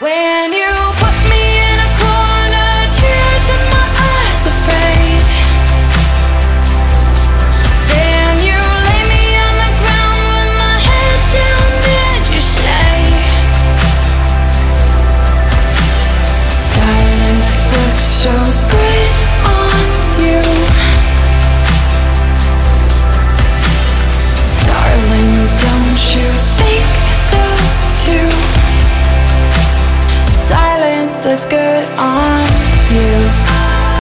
When you put me in a corner, tears in my eyes, afraid. Then you lay me on the ground with my head down, then you say, silence looks so